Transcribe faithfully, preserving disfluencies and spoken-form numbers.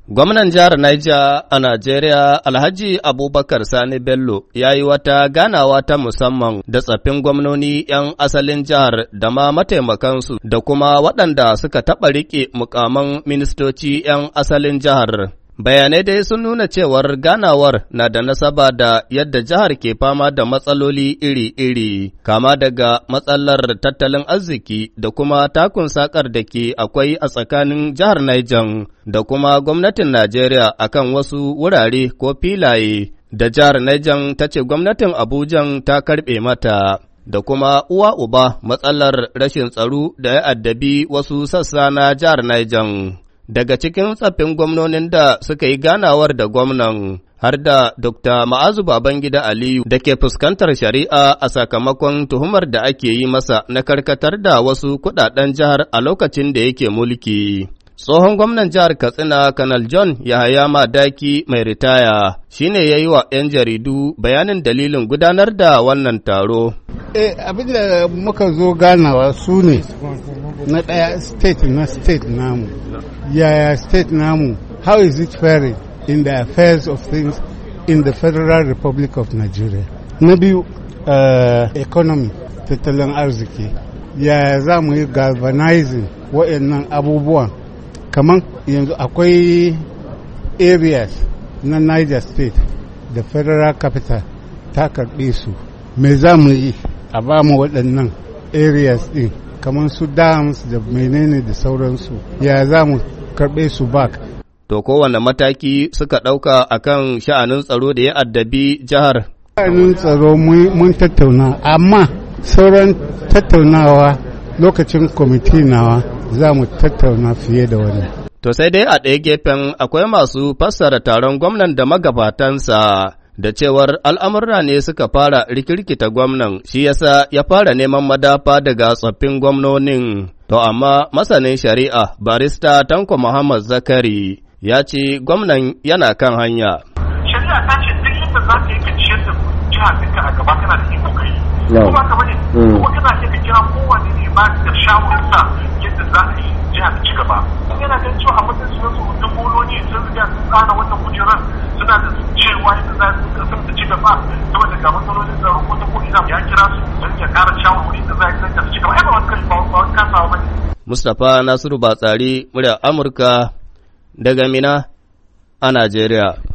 Gwamnan jihar Niger a Najeriya Alhaji Abubakar Sani Bello ya yi wata ganawa ta musamman da tsaffin gwamnoni ‘yan asalin jihar da ma mataimakansu da kuma waɗanda suka taɓa riƙe mukaman ministoci ‘yan asalin jihar. Bayanai dai sun nuna cewar ganawar na da nasaba da yadda jihar ke fama da matsaloli iri-iri, kama daga matsalar tattalin arziki da kuma takun sakar da ke akwai a tsakanin jihar Niger da kuma gwamnatin Najeriya akan wasu wurare ko filaye da jihar Niger ta ce gwamnatin Abuja ta karɓe mata. Da kuma uwa uba matsalar rashin tsaro da ya addabi wasu sassa na jihar Niger. Daga cikin tsaffin gwamnonin da suka yi ganawar da gwamnan har da Dokta Ma'azu Babangida Aliyu da ke fuskantar shari'a a sakamakon tuhumar da ake yi masa na karkatar da wasu kuɗaɗen jihar a lokacin da yake mulki. Tsohon gwamnan jihar Katsina, Kanal John Yahaya Madaki mai ritaya, shi ne ya yi wa ‘yan jaridu bayanin dalilin gudanar da wannan taro. Eh, abin da muka zo ganawa su ne na ɗaya state na state namu. Yaya state namu, how is it faring in the affairs of things in the Federal Republic of Nigeria? Na biyu, uh, economy, tattalin arziki. Yaya za mu yi galvanizing waɗannan abubuwan? Kamar yanzu akwai areas na Niger State da Federal Capital ta karɓe su. Me za mu yi a ba mu waɗannan areas ɗin kamar su dams da menene da sauransu? Ya za mu karɓe su back? To kowane mataki suka ɗauka akan sha'anin tsaro da ya addabi jihar? Sha'anin tsaro mun tattauna, amma sauran tattaunawa lokacin kwamiti nawa za mu tattauna fiye da wani. To sai dai a ɗaya gefen akwai masu fassara taron gwamnan da magabatansa da cewar al'amurra ne suka fara rikirkita gwamnan, shi yasa ya fara neman madafa daga tsoffin gwamnonin. To amma masanin shari'a barista Tanko Muhammad Zakari ya ce gwamnan yana kan hanya. Shari'a ta ce duk yadda za ka yi ka ciyar da jihar ɗinka a gaba kana da iko kai. Kuma ka bane, kuma kana iya ka kira kowane ne ba da shawararsa yadda za a yi jihar ci gaba. Yana ganin cewa a matsayin su su mutum boloni sun riga sun tsara wannan kujerar suna da cewa yadda za su kasar da ci gaba saboda ga matsalolin tsaro ko ta ko ina ya kira su don ya ƙara shawarwari da za a yi zai ci gaba. Ai ba wani kai ba wani kasawa ba ne. Mustapha Nasiru Batsari, muryar Amurka daga Mina a Najeriya.